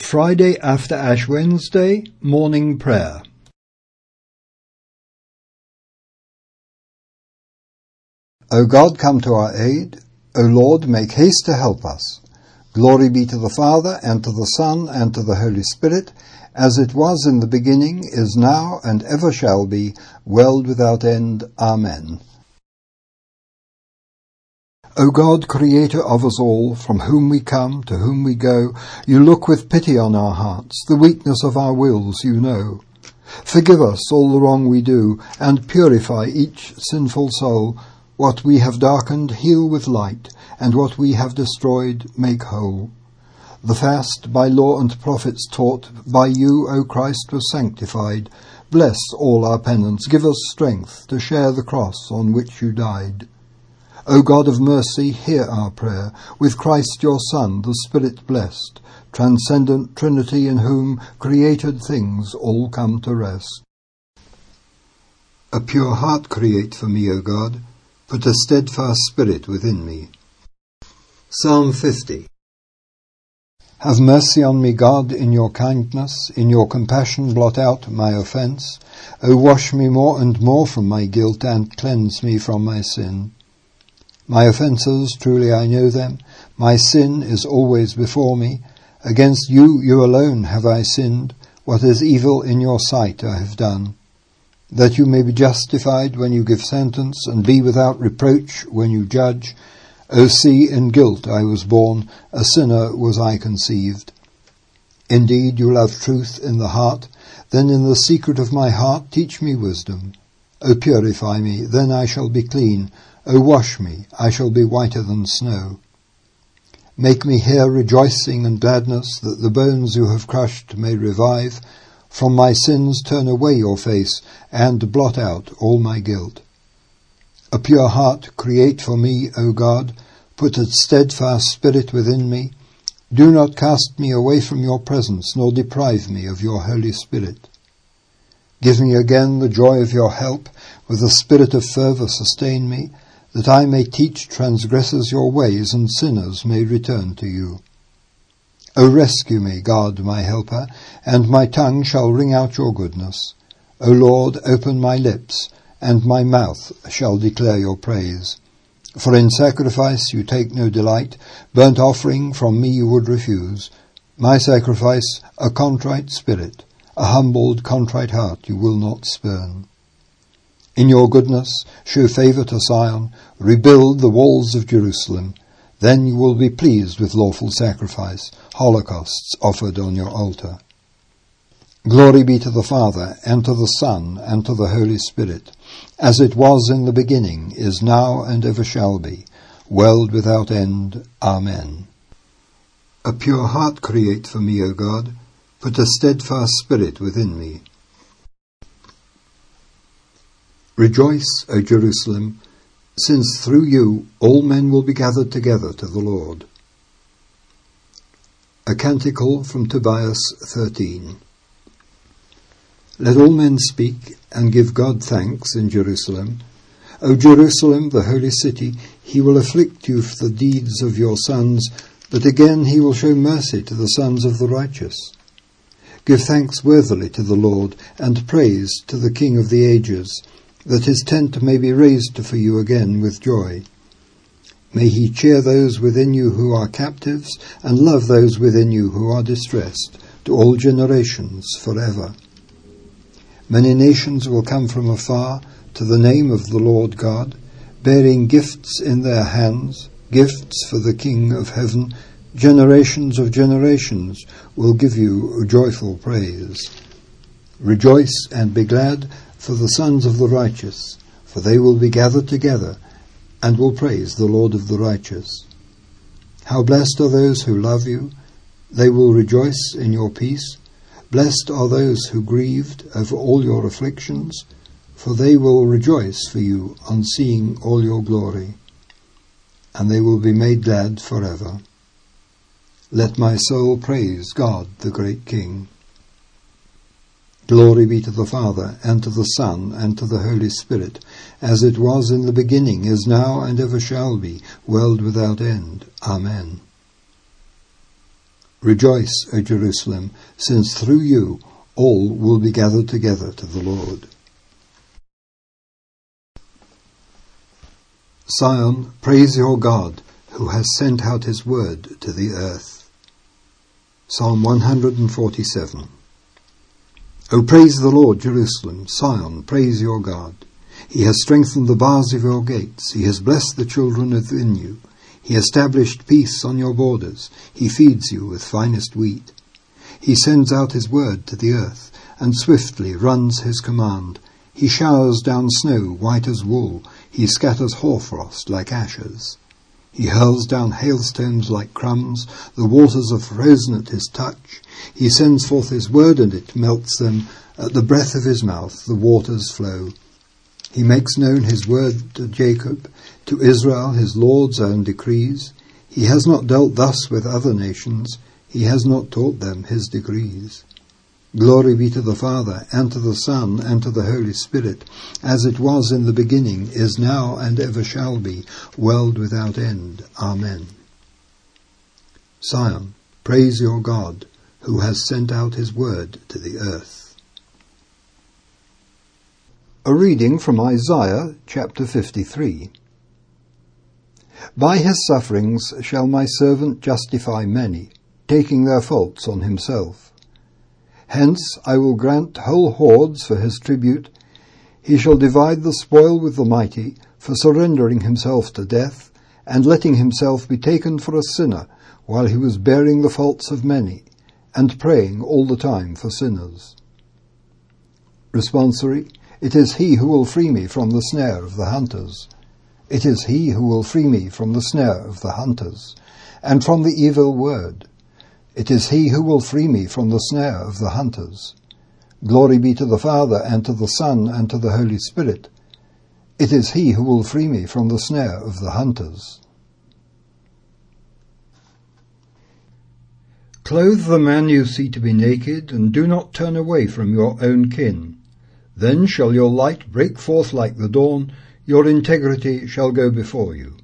Friday after Ash Wednesday, morning prayer. O God, come to our aid. O Lord, make haste to help us. Glory be to the Father, and to the Son, and to the Holy Spirit, as it was in the beginning, is now, and ever shall be, world without end. Amen. O God, Creator of us all, from whom we come, to whom we go, you look with pity on our hearts, the weakness of our wills you know. Forgive us all the wrong we do, and purify each sinful soul. What we have darkened, heal with light, and what we have destroyed, make whole. The fast, by law and prophets taught, by you, O Christ, was sanctified. Bless all our penance, give us strength to share the cross on which you died. O God of mercy, hear our prayer. With Christ your Son, the Spirit blessed, transcendent Trinity in whom created things all come to rest. A pure heart create for me, O God. Put a steadfast spirit within me. Psalm 50. Have mercy on me, God, in your kindness. In your compassion blot out my offence. O wash me more and more from my guilt, and cleanse me from my sin. My offences, truly I know them. My sin is always before me. Against you, you alone, have I sinned. What is evil in your sight I have done. That you may be justified when you give sentence, and be without reproach when you judge. O see, in guilt I was born, a sinner was I conceived. Indeed, you love truth in the heart. Then in the secret of my heart teach me wisdom. O purify me, then I shall be clean. O wash me, I shall be whiter than snow. Make me hear rejoicing and gladness, that the bones you have crushed may revive. From my sins turn away your face, and blot out all my guilt. A pure heart create for me, O God. Put a steadfast spirit within me. Do not cast me away from your presence, nor deprive me of your Holy Spirit. Give me again the joy of your help. With a spirit of fervour sustain me, that I may teach transgressors your ways, and sinners may return to you. O rescue me, God, my helper, and my tongue shall ring out your goodness. O Lord, open my lips, and my mouth shall declare your praise. For in sacrifice you take no delight, burnt offering from me you would refuse. My sacrifice, a contrite spirit, a humbled, contrite heart you will not spurn. In your goodness, show favour to Zion, rebuild the walls of Jerusalem. Then you will be pleased with lawful sacrifice, holocausts offered on your altar. Glory be to the Father, and to the Son, and to the Holy Spirit, as it was in the beginning, is now, and ever shall be, world without end. Amen. A pure heart create for me, O God. Put a steadfast spirit within me. Rejoice, O Jerusalem, since through you all men will be gathered together to the Lord. A canticle from Tobias 13. Let all men speak and give God thanks in Jerusalem. O Jerusalem, the holy city, he will afflict you for the deeds of your sons, but again he will show mercy to the sons of the righteous. Give thanks worthily to the Lord, and praise to the King of the ages, that his tent may be raised for you again with joy. May he cheer those within you who are captives, and love those within you who are distressed, to all generations forever. Many nations will come from afar to the name of the Lord God, bearing gifts in their hands, gifts for the King of heaven. Generations of generations will give you joyful praise. Rejoice and be glad for the sons of the righteous, for they will be gathered together, and will praise the Lord of the righteous. How blessed are those who love you! They will rejoice in your peace. Blessed are those who grieved over all your afflictions, for they will rejoice for you on seeing all your glory, and they will be made glad forever. Let my soul praise God, the great King. Glory be to the Father, and to the Son, and to the Holy Spirit, as it was in the beginning, is now, and ever shall be, world without end. Amen. Rejoice, O Jerusalem, since through you all will be gathered together to the Lord. Sion, praise your God, who has sent out his word to the earth. Psalm 147. O praise the Lord, Jerusalem, Sion, praise your God. He has strengthened the bars of your gates, he has blessed the children within you. He established peace on your borders, he feeds you with finest wheat. He sends out his word to the earth, and swiftly runs his command. He showers down snow white as wool, he scatters hoarfrost like ashes. He hurls down hailstones like crumbs, the waters are frozen at his touch. He sends forth his word and it melts them, at the breath of his mouth the waters flow. He makes known his word to Jacob, to Israel his Lord's own decrees. He has not dealt thus with other nations, he has not taught them his decrees. Glory be to the Father, and to the Son, and to the Holy Spirit, as it was in the beginning, is now, and ever shall be, world without end. Amen. Sion, praise your God, who has sent out his word to the earth. A reading from Isaiah chapter 53. By his sufferings shall my servant justify many, taking their faults on himself. Hence I will grant whole hordes for his tribute. He shall divide the spoil with the mighty, for surrendering himself to death, and letting himself be taken for a sinner, while he was bearing the faults of many, and praying all the time for sinners. Responsory, it is he who will free me from the snare of the hunters. It is he who will free me from the snare of the hunters, and from the evil word. It is he who will free me from the snare of the hunters. Glory be to the Father, and to the Son, and to the Holy Spirit. It is he who will free me from the snare of the hunters. Clothe the man you see to be naked, and do not turn away from your own kin. Then shall your light break forth like the dawn, your integrity shall go before you.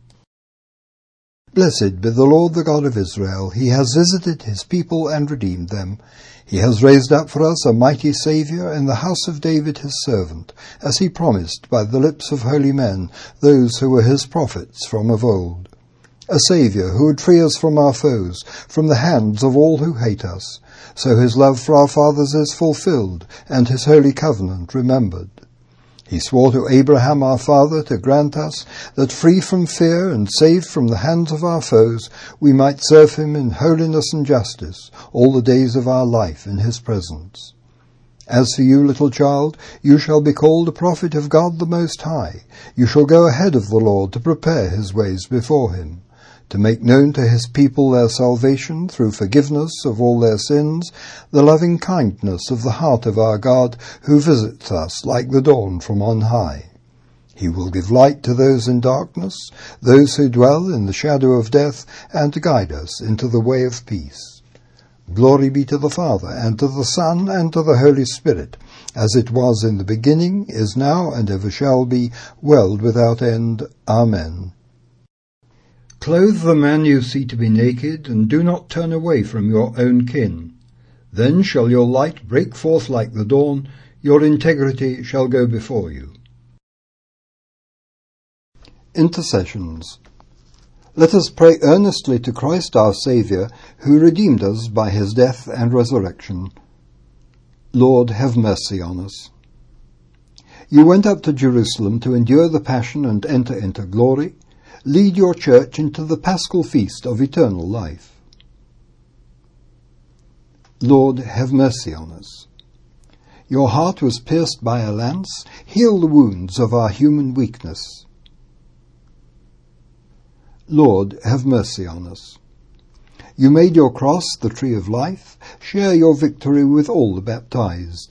Blessed be the Lord, the God of Israel. He has visited his people and redeemed them. He has raised up for us a mighty Saviour in the house of David his servant, as he promised by the lips of holy men, those who were his prophets from of old. A Saviour who would free us from our foes, from the hands of all who hate us. So his love for our fathers is fulfilled, and his holy covenant remembered. He swore to Abraham our father to grant us that, free from fear and saved from the hands of our foes, we might serve him in holiness and justice all the days of our life in his presence. As for you, little child, you shall be called a prophet of God the Most High. You shall go ahead of the Lord to prepare his ways before him, to make known to his people their salvation through forgiveness of all their sins, the loving kindness of the heart of our God, who visits us like the dawn from on high. He will give light to those in darkness, those who dwell in the shadow of death, and guide us into the way of peace. Glory be to the Father, and to the Son, and to the Holy Spirit, as it was in the beginning, is now, and ever shall be, world without end. Amen. Clothe the man you see to be naked, and do not turn away from your own kin. Then shall your light break forth like the dawn, your integrity shall go before you. Intercessions. Let us pray earnestly to Christ our Saviour, who redeemed us by his death and resurrection. Lord, have mercy on us. You went up to Jerusalem to endure the passion and enter into glory. Lead your church into the paschal feast of eternal life. Lord, have mercy on us. Your heart was pierced by a lance. Heal the wounds of our human weakness. Lord, have mercy on us. You made your cross the tree of life. Share your victory with all the baptized.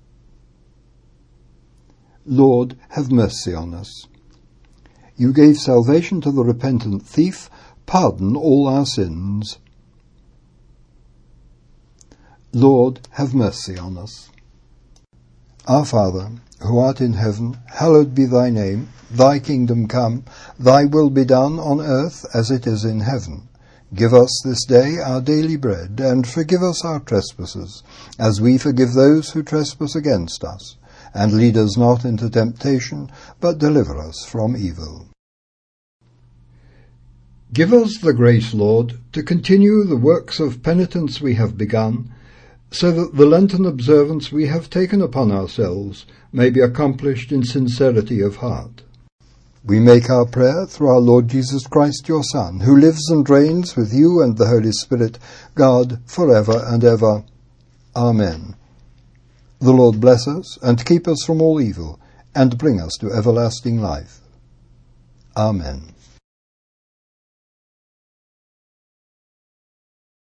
Lord, have mercy on us. You gave salvation to the repentant thief. Pardon all our sins. Lord, have mercy on us. Our Father, who art in heaven, hallowed be thy name. Thy kingdom come, thy will be done on earth as it is in heaven. Give us this day our daily bread, and forgive us our trespasses, as we forgive those who trespass against us. And lead us not into temptation, but deliver us from evil. Give us the grace, Lord, to continue the works of penitence we have begun, so that the Lenten observance we have taken upon ourselves may be accomplished in sincerity of heart. We make our prayer through our Lord Jesus Christ, your Son, who lives and reigns with you and the Holy Spirit, God, for ever and ever. Amen. The Lord bless us and keep us from all evil, and bring us to everlasting life. Amen.